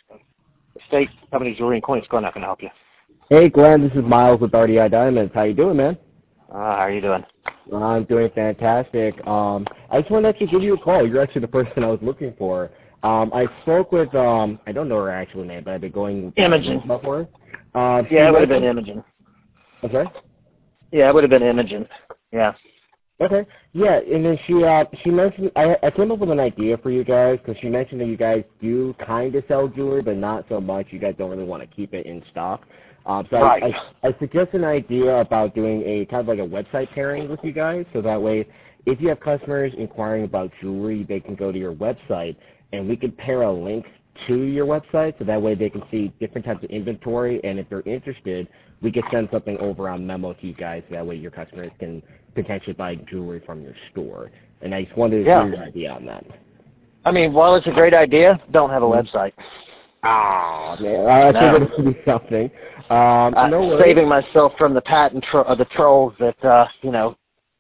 Estate Company Jewelry and Coins. Glenn, how can I help you? Hey, Glenn, this is Miles with RDI Diamonds. How you doing, man? How are you doing? I'm doing fantastic. I just wanted to actually give you a call. You're actually the person I was looking for. I spoke with, I don't know her actual name, but I've been going Imogen. before. Yeah, it would have been Imogen. Okay. Yeah, it would have been Imogen. Yeah. Okay. Yeah, and then she mentioned I came up with an idea for you guys because she mentioned that you guys do kind of sell jewelry, but not so much. You guys don't really want to keep it in stock. So Right. I suggest an idea about doing a kind of like a website pairing with you guys, so that way, if you have customers inquiring about jewelry, they can go to your website, and we can pair a link to your website, so that way they can see different types of inventory, and if they're interested, we can send something over on memo to you guys, so that way your customers can potentially buy jewelry from your store. And I just wanted to hear your idea on that. I mean, while it's a great idea, don't have a website. Oh, man. I figured it would be something. No saving myself from the patent the trolls that, you know.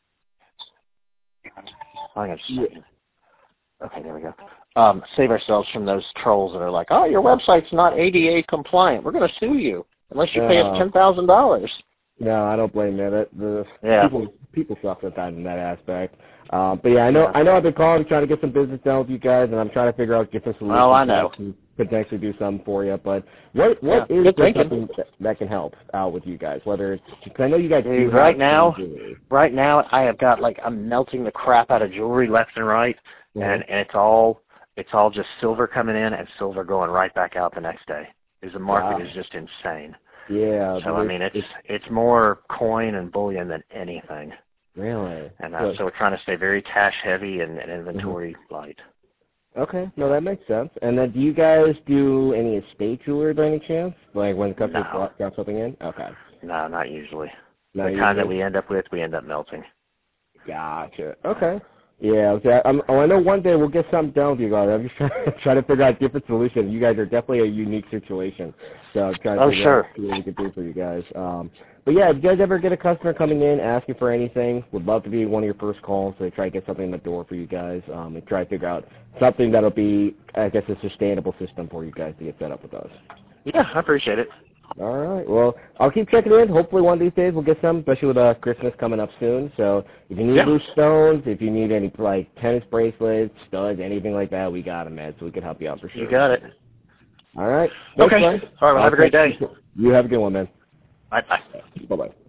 Hang on just a second. Okay, there we go. Save ourselves from those trolls that are like, oh, your website's not ADA compliant. We're going to sue you unless you pay us $10,000. No, I don't blame you. Yeah. People suffer that in that aspect. But yeah, I know I've been calling trying to get some business done with you guys, and I'm trying to figure out different solutions. Oh, I know. To potentially do something for you. But what is something that can help out with you guys? Whether it's, because I know you guys do right now, I have got I'm melting the crap out of jewelry left and right, and it's all just silver coming in and silver going right back out the next day. Because the market is just insane. Yeah. So I mean, it's more coin and bullion than anything. Really? And so we're trying to stay very cash heavy and inventory light. Okay, no, that makes sense. And then, do you guys do any estate jewelry by any chance? Like when customers got something in? Okay. No, not usually. The kind that we end up with, we end up melting. Gotcha. Okay. Yeah, okay. I know one day we'll get something done with you guys. I'm just trying to figure out different solutions. You guys are definitely a unique situation. So I'm trying to figure out what we can do for you guys. But yeah, if you guys ever get a customer coming in asking for anything, would love to be one of your first calls to try to get something in the door for you guys and try to figure out something that'll be, I guess, a sustainable system for you guys to get set up with us. Yeah, I appreciate it. All right. Well, I'll keep checking in. Hopefully one of these days we'll get some, especially with Christmas coming up soon. So if you need loose stones, if you need any like tennis bracelets, studs, anything like that, we got them, man. So we can help you out for sure. You got it. All right. Okay. All right. Well, have a great day. You have a good one, man. Bye-bye. Bye-bye.